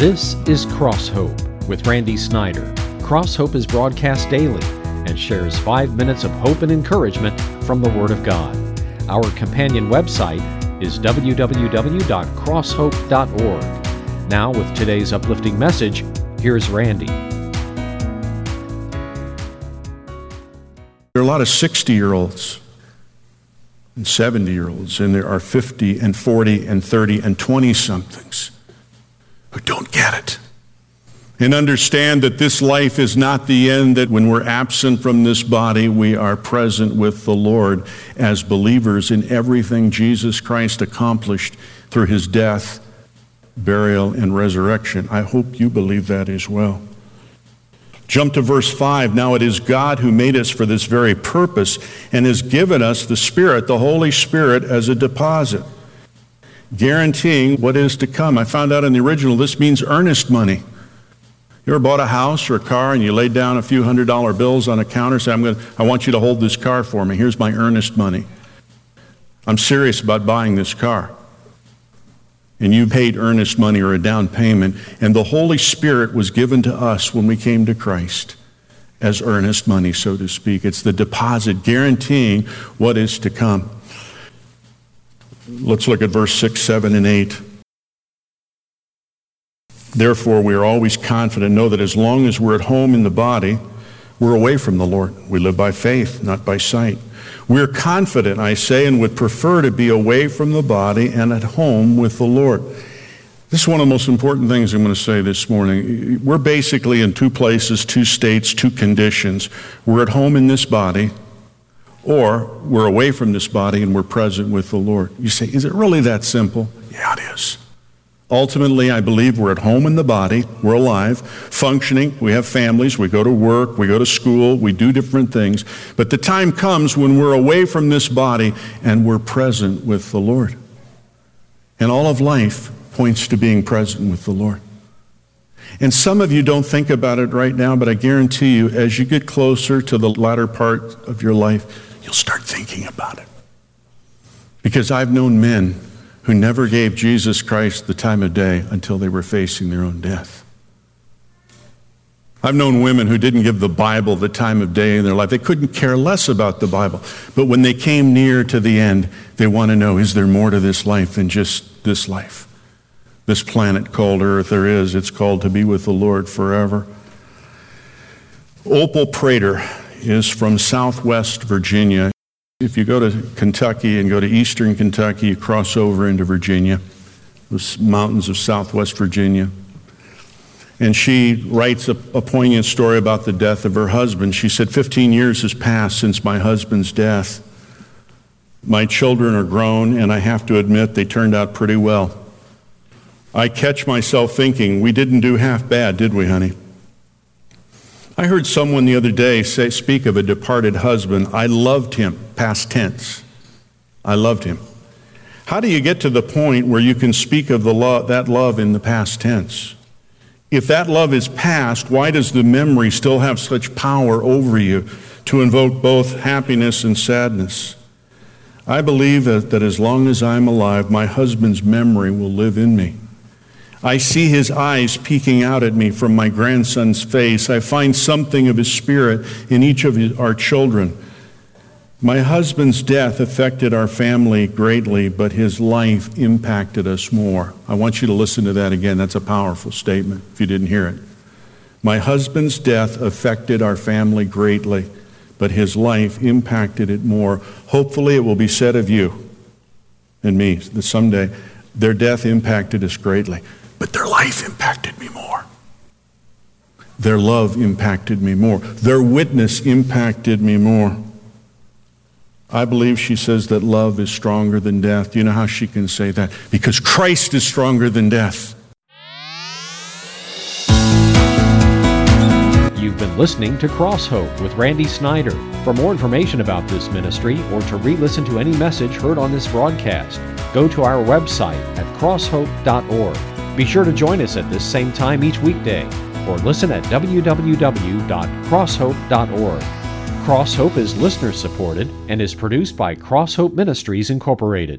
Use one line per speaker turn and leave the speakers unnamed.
This is Cross Hope with Randy Snyder. Cross Hope is broadcast daily and shares 5 minutes of hope and encouragement from the Word of God. Our companion website is www.crosshope.org. Now, with today's uplifting message, here's Randy.
There are a lot of 60-year-olds and 70-year-olds, and there are 50 and 40 and 30 and 20-somethings who don't get it and understand that this life is not the end, that when we're absent from this body, we are present with the Lord as believers in everything Jesus Christ accomplished through his death, burial, and resurrection. I hope you believe that as well. Jump to verse 5. Now it is God who made us for this very purpose and has given us the Spirit, the Holy Spirit, as a deposit, guaranteeing what is to come. I found out in the original this means earnest money. You ever bought a house or a car and you laid down a few $100 bills on a counter and say, I want you to hold this car for me. Here's my earnest money. I'm serious about buying this car. And you paid earnest money or a down payment, and the Holy Spirit was given to us when we came to Christ as earnest money, so to speak. It's the deposit guaranteeing what is to come. Let's look at verse 6, 7, and 8. Therefore, we are always confident, know that as long as we're at home in the body, we're away from the Lord. We live by faith, not by sight. We're confident, I say, and would prefer to be away from the body and at home with the Lord. This is one of the most important things I'm going to say this morning. We're basically in two places, two states, two conditions. We're at home in this body, or we're away from this body and we're present with the Lord. You say, is it really that simple? Yeah, it is. Ultimately, I believe we're at home in the body, we're alive, functioning, we have families, we go to work, we go to school, we do different things. But the time comes when we're away from this body and we're present with the Lord. And all of life points to being present with the Lord. And some of you don't think about it right now, but I guarantee you, as you get closer to the latter part of your life, you'll start thinking about it. Because I've known men who never gave Jesus Christ the time of day until they were facing their own death. I've known women who didn't give the Bible the time of day in their life. They couldn't care less about the Bible. But when they came near to the end, they want to know, is there more to this life than just this life? This planet called Earth, there is. It's called to be with the Lord forever. Opal Prater is from Southwest Virginia. If you go to Kentucky and go to eastern Kentucky, you cross over into Virginia, the mountains of Southwest Virginia. And she writes a poignant story about the death of her husband. She said, 15 years has passed since my husband's death. My children are grown, and I have to admit they turned out pretty well. I catch myself thinking, we didn't do half bad, did we, honey? I heard someone the other day speak of a departed husband. I loved him, past tense. I loved him. How do you get to the point where you can speak of that love in the past tense? If that love is past, why does the memory still have such power over you to invoke both happiness and sadness? I believe that as long as I'm alive, my husband's memory will live in me. I see his eyes peeking out at me from my grandson's face. I find something of his spirit in each of our children. My husband's death affected our family greatly, but his life impacted us more. I want you to listen to that again. That's a powerful statement if you didn't hear it. My husband's death affected our family greatly, but his life impacted it more. Hopefully it will be said of you and me that someday their death impacted us greatly. But their life impacted me more. Their love impacted me more. Their witness impacted me more. I believe she says that love is stronger than death. Do you know how she can say that? Because Christ is stronger than death.
You've been listening to Cross Hope with Randy Snyder. For more information about this ministry or to re-listen to any message heard on this broadcast, go to our website at crosshope.org. Be sure to join us at this same time each weekday, or listen at www.crosshope.org. Cross Hope is listener-supported and is produced by Cross Hope Ministries, Incorporated.